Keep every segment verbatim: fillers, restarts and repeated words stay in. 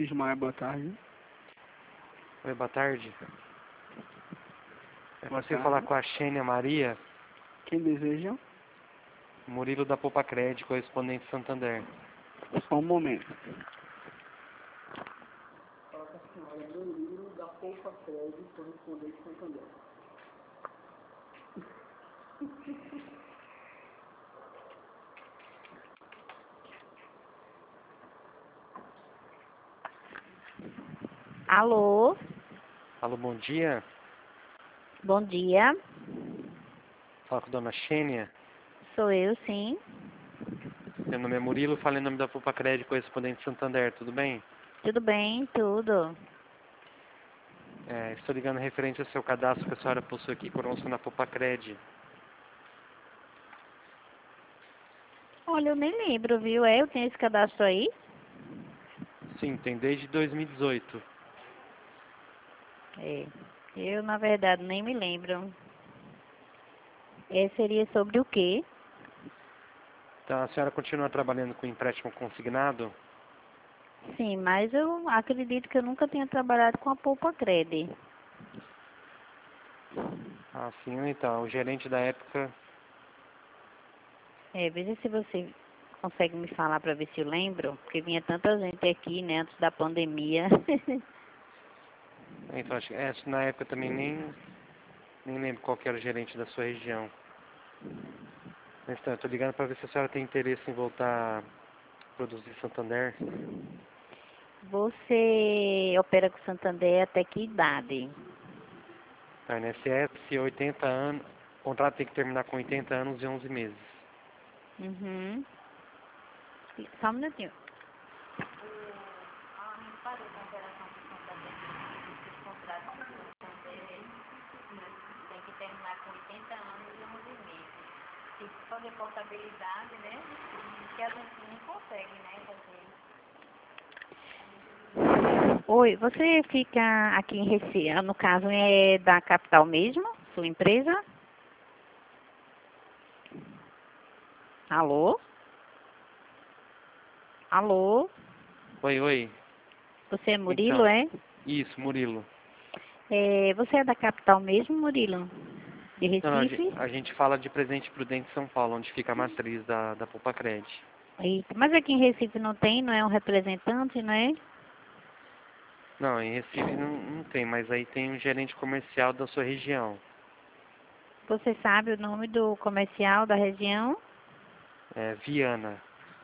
Luiz Maia, boa tarde. Oi, boa tarde. Eu Boa consigo tarde. falar com a Xênia Maria, Quem deseja? Murilo da Poupa Cred, correspondente Santander. Só um momento. Fala com a senhora Murilo da Poupa Cred, correspondente Santander. Alô? Alô, bom dia. Bom dia. Fala com a dona Xênia. Sou eu, sim. Meu nome é Murilo, falo em nome da Poupa Cred, correspondente Santander, tudo bem? Tudo bem, tudo. É, estou ligando referente ao seu cadastro que a senhora possui aqui conosco na Poupa Cred. Olha, eu nem lembro, viu? É, eu tenho esse cadastro aí? Sim, tem desde dois mil e dezoito. É. Eu, na verdade, nem me lembro. É, seria sobre o quê? Então, a senhora continua trabalhando com empréstimo consignado? Sim, mas eu acredito que eu nunca tenha trabalhado com a Poupa Cred. Ah, sim, então, o gerente da época... É, veja se você consegue me falar para ver se eu lembro, porque vinha tanta gente aqui, né, antes da pandemia. Então, acho que é, na época também nem, nem lembro qual que era o gerente da sua região. Mas então, eu tô ligando para ver se a senhora tem interesse em voltar a produzir Santander. Você opera com Santander até que idade? A I N S S, oitenta anos, o contrato tem que terminar com oitenta anos e onze meses. Uhum. Só um minutinho. Tem que terminar com oitenta anos e onze meses. Se fazer portabilidade, né? Que a gente nem consegue, né? Fazer. Oi, você fica aqui em Recife, no caso é da capital mesmo, sua empresa? Alô? Alô? Oi, oi. Você é Murilo, Então, é? isso, Murilo. É, você é da capital mesmo, Murilo? De Não, não, a Recife? gen- a gente fala de Presidente Prudente São Paulo, onde fica a matriz da, da Poupa Cred. Eita, mas aqui em Recife não tem, não é um representante, não é? Não, em Recife não, não tem, mas aí tem um gerente comercial da sua região. Você sabe o nome do comercial da região? É Viana.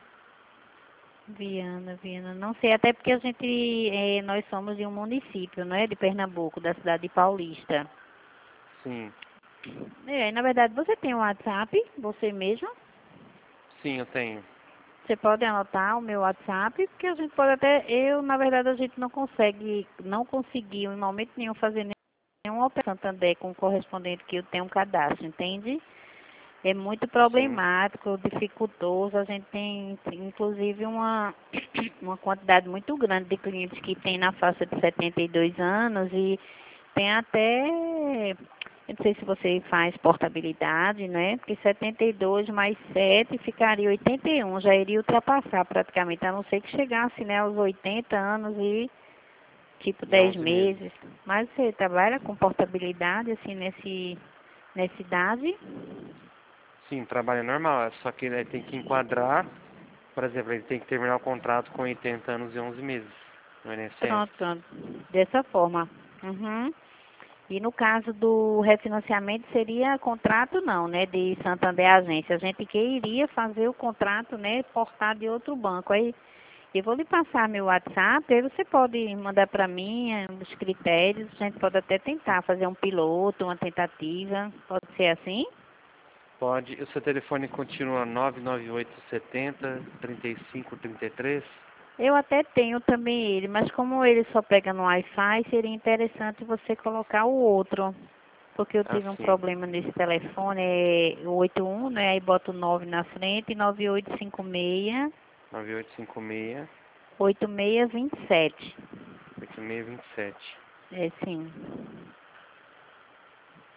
Viana, Viana, não sei, até porque a gente, eh, nós somos de um município, não é? De Pernambuco, da cidade de Paulista. Sim. É, na verdade, você tem um WhatsApp, você mesmo? Sim, eu tenho. Você pode anotar o meu WhatsApp, porque a gente pode até, eu, na verdade, a gente não consegue, não conseguiu em momento nenhum fazer nenhuma operação Santander com o correspondente que eu tenho um cadastro, entende? É muito Sim. problemático, dificultoso. A gente tem, inclusive, uma, uma quantidade muito grande de clientes que tem na faixa de setenta e dois anos e tem até, eu não sei se você faz portabilidade, né? Porque setenta e dois mais sete ficaria oitenta e um, já iria ultrapassar praticamente, a não ser que chegasse, né, aos oitenta anos e tipo E dez onze meses. meses. Mas você trabalha com portabilidade, assim, nesse, nessa idade? Sim, trabalho é normal, é só que ele tem que enquadrar, por exemplo, ele tem que terminar o contrato com oitenta anos e onze meses no I N S S. Pronto, pronto. Dessa forma. Uhum. E no caso do refinanciamento seria contrato não, né? De Santander Agência. A gente que iria fazer o contrato, né? Portar de outro banco. Aí eu vou lhe passar meu WhatsApp, aí você pode mandar para mim eh, os critérios. A gente pode até tentar fazer um piloto, uma tentativa. Pode ser assim? Pode, o seu telefone continua nove nove oito setenta, trinta e cinco, trinta e três? Eu até tenho também ele, mas como ele só pega no Wi-Fi, seria interessante você colocar o outro. Porque eu Ah, tive um sim. problema nesse telefone, é o oito um, né? Aí boto o nove na frente, nove oito cinco seis, nove oito cinco seis, oito seis dois sete. oito seis dois sete. É sim.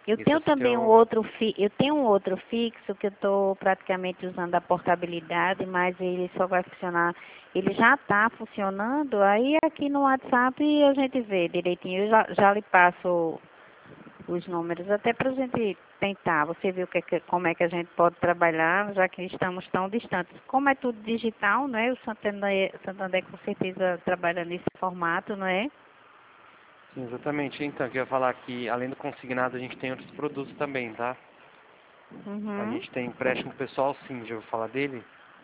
Eu Esse tenho é o também um seu... outro fi, eu tenho um outro fixo que eu estou praticamente usando a portabilidade, mas ele só vai funcionar, ele já está funcionando, aí aqui no WhatsApp a gente vê direitinho, eu já, já lhe passo os números, até para a gente tentar, você viu que, que, como é que a gente pode trabalhar, já que estamos tão distantes. Como é tudo digital, não é? O Santander, Santander com certeza trabalha nesse formato, não é? Sim, exatamente. Então, eu ia falar que, além do consignado, a gente tem outros produtos também, tá? A Uhum. gente tem empréstimo pessoal, sim, já ouviu falar dele?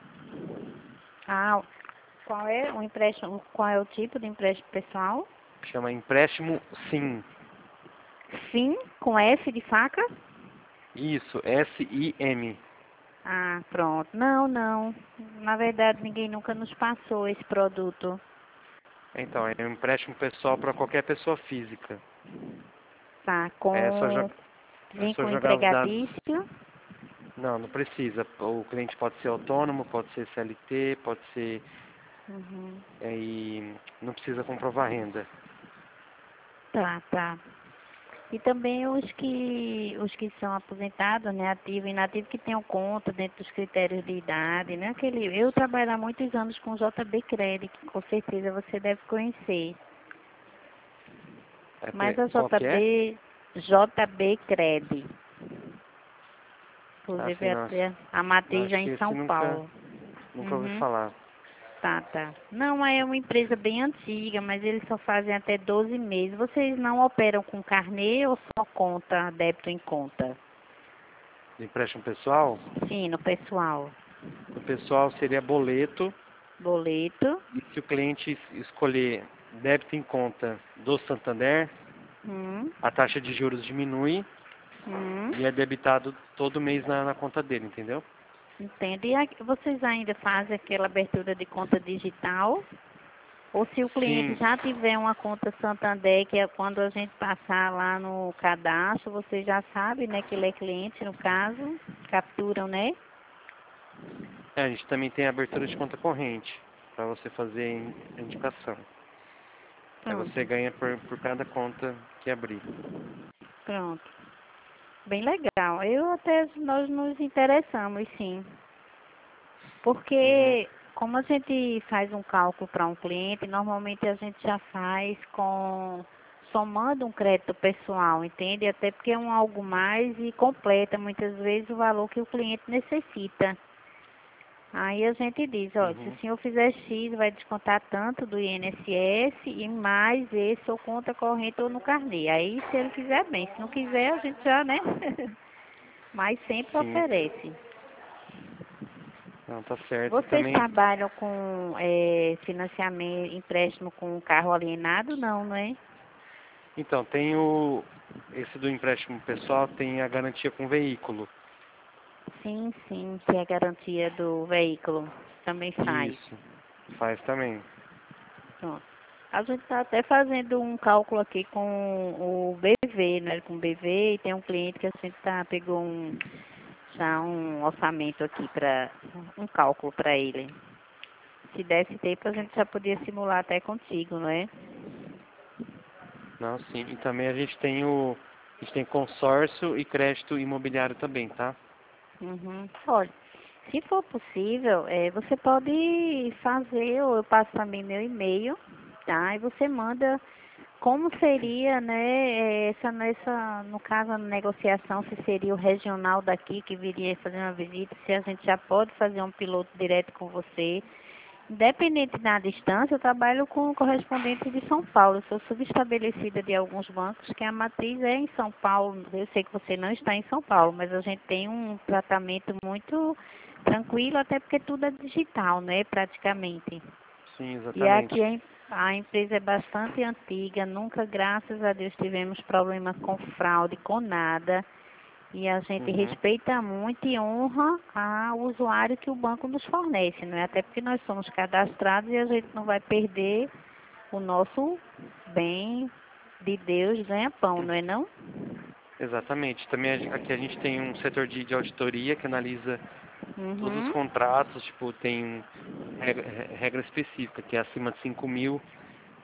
Ah, qual é o empréstimo, qual é o tipo de empréstimo pessoal? Chama empréstimo sim. Sim, com F de faca? Isso, S I M. Ah, pronto. Não, não. Na verdade, ninguém nunca nos passou esse produto. Então, é um empréstimo pessoal para qualquer pessoa física. Tá, É só, jo com... é Vem só com jogar os dados. empregadício. Não, não precisa. O cliente pode ser autônomo, pode ser C L T, pode ser... Uhum. É, e não precisa comprovar renda. Tá, tá. E também os que os que são aposentados, né, ativo e inativo, que tenham conta dentro dos critérios de idade, né? Aquele, eu trabalho há muitos anos com J B Credit, que com certeza você deve conhecer. É, Mas pe- a qual que é? J B, J B Credit, Ah, inclusive sim, nossa. até a matriz Acho é que em esse São nunca, Paulo. nunca ouvi Uhum. falar. Tá, tá. Não, é uma empresa bem antiga, mas eles só fazem até doze meses. Vocês não operam com carnê ou só conta, débito em conta? De empréstimo pessoal? Sim, no pessoal. O pessoal seria boleto. Boleto. E se o cliente es- escolher débito em conta do Santander, Hum, a taxa de juros diminui hum, e é debitado todo mês na, na conta dele, entendeu? entende? E aqui- vocês ainda fazem aquela abertura de conta digital? Ou se o cliente Sim, já tiver uma conta Santander, que é quando a gente passar lá no cadastro, você já sabe, né, que ele é cliente, no caso, capturam, né? é, a gente também tem a abertura de conta corrente para você fazer in- a indicação. Aí você Pronto, ganha por, por cada conta que abrir. pronto. Bem legal. Eu até, nós nos interessamos, sim. Uhum. Porque como a gente faz um cálculo para um cliente, normalmente a gente já faz com somando um crédito pessoal, entende? Até porque é um algo mais e completa muitas vezes o valor que o cliente necessita. Aí a gente diz, ó, se o Uhum. senhor fizer X, vai descontar tanto do I N S S e mais esse ou conta corrente ou no carnê. Aí se ele quiser bem, se não quiser a gente já, né? Mas sempre Sim, oferece. não, tá certo. E Vocês também, trabalham com eh, financiamento, empréstimo com carro alienado? Não, não é? então, tem o, esse do empréstimo pessoal tem a garantia com veículo. Sim, sim, que é a garantia do veículo. Também faz. Isso, faz também. Pronto. A gente está até fazendo um cálculo aqui com o B V, né? Com o B V, e tem um cliente que a gente tá, pegou um, já um orçamento aqui para um cálculo para ele. Se desse tempo, a gente já podia simular até contigo, não é? Não, sim. E também a gente tem o, a gente tem consórcio e crédito imobiliário também, tá? Uhum. Olha, se for possível, eh, você pode fazer, ou eu passo também meu e-mail, tá? E você manda como seria, né, eh, essa, nessa, no caso, a negociação, se seria o regional daqui que viria fazer uma visita, se a gente já pode fazer um piloto direto com você. Independente da distância, eu trabalho com correspondente de São Paulo. Eu sou subestabelecida de alguns bancos, que a matriz é em São Paulo. Eu sei que você não está em São Paulo, mas a gente tem um tratamento muito tranquilo, até porque tudo é digital, né, praticamente. Sim, E aqui exatamente. a, em- a empresa é bastante antiga, nunca, graças a Deus, tivemos problema com fraude, com nada. E a gente Uhum. respeita muito e honra a usuário que o banco nos fornece, não é? Até porque nós somos cadastrados e a gente não vai perder o nosso bem de Deus ganha-pão, não é não? Exatamente. Também a gen- aqui a gente tem um setor de, de auditoria que analisa todos os Uhum. contratos, tipo, tem regra, re- regra específica, que é acima de cinco mil,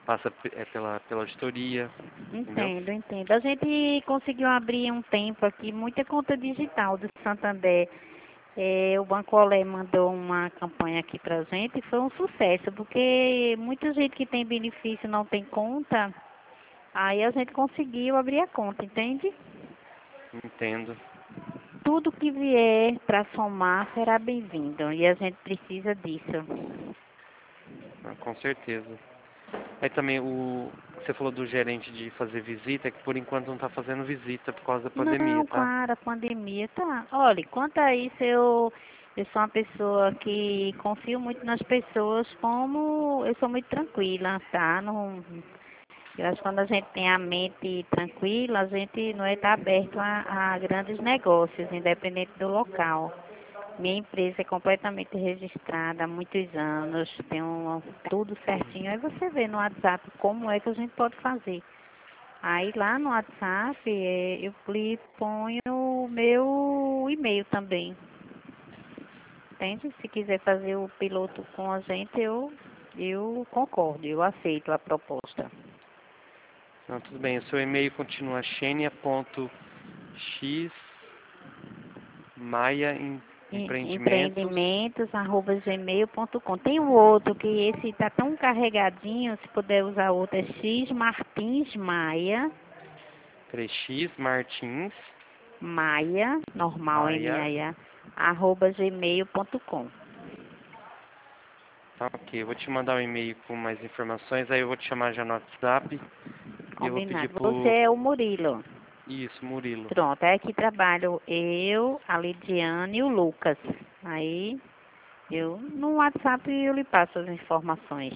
passa p- é, pela, pela auditoria, entendeu? Entendo, entendo. A gente conseguiu abrir um tempo aqui muita conta digital do Santander. É, o Banco Olé mandou uma campanha aqui pra gente e foi um sucesso, porque muita gente que tem benefício não tem conta, aí a gente conseguiu abrir a conta, entende? Entendo. Tudo que vier para somar será bem-vindo e a gente precisa disso. Ah, com certeza. Aí também o. Você falou do gerente de fazer visita, que por enquanto não está fazendo visita por causa da pandemia, Não, tá? claro, a pandemia tá. Olha, quanto a isso, eu, eu sou uma pessoa que confio muito nas pessoas, como eu sou muito tranquila, tá? Não, eu acho que quando a gente tem a mente tranquila, a gente não é tá aberto a, a grandes negócios, independente do local. Minha empresa é completamente registrada há muitos anos, tem um, tudo certinho. Aí você vê no WhatsApp como é que a gente pode fazer. Aí lá no WhatsApp eh, eu lhe ponho o meu e-mail também. Entende? Se quiser fazer o piloto com a gente, eu, eu concordo, eu aceito a proposta. Não, tudo bem. O seu e-mail continua E- xenia.xmaia.empreendimentos. Empreendimentos arroba gmail ponto com. Tem um outro que esse tá tão carregadinho, se puder usar outro, é X Martins Maia, três x martins Maia, normal M maia. A I A, arroba gmail ponto com. Tá, ok. Eu vou te mandar um e-mail com mais informações, aí eu vou te chamar já no WhatsApp e eu vou pedir Combinado. Você pro... é o Murilo. Isso, Murilo. Pronto, é aqui trabalho eu, a Lidiane e o Lucas. Aí eu no WhatsApp eu lhe passo as informações.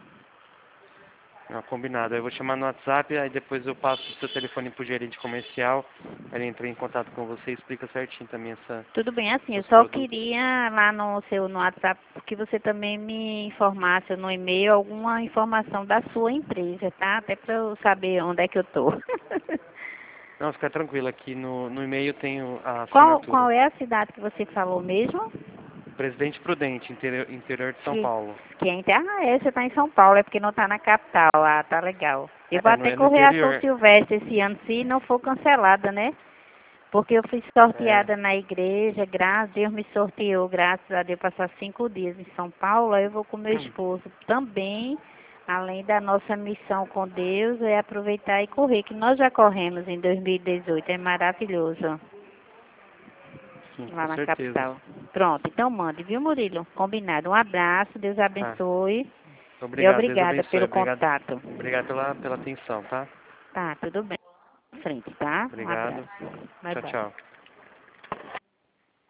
Não, combinado. Eu vou chamar no WhatsApp, aí depois eu passo o seu telefone pro gerente comercial, aí ele entra em contato com você e explica certinho também essa, Tudo bem, assim, eu os só produtos. queria lá no seu no WhatsApp que você também me informasse no e-mail alguma informação da sua empresa, tá? Até para eu saber onde é que eu tô. Não, fica tranquilo, aqui no, no e-mail tem o- a Qual, assinatura. qual é a cidade que você falou mesmo? Presidente Prudente, interior, interior de São Que, Paulo. que é, inter- ah, é, você está em São Paulo, é porque não está na capital. Ah, tá legal. Eu vou É, no, até é no correr a São interior. Silvestre esse ano, se não for cancelada, né? Porque eu fui É. sorteada na igreja, graças a Deus me sorteou, graças a Deus, passar cinco dias em São Paulo, aí eu vou com meu esposo também, além da nossa missão com Deus, é aproveitar e correr, que nós já corremos em dois mil e dezoito, é maravilhoso, Sim, lá com na certeza. capital. Pronto, então mande, viu, Murilo? Combinado. Um abraço, Deus Tá. abençoe e Obrigado, Deus obrigada abençoe. pelo Obrigado, contato. obrigado pela, pela atenção, tá? Tá, tudo bem. Frente, tá? Um Obrigado. abraço. Bye, Tchau, bye. tchau.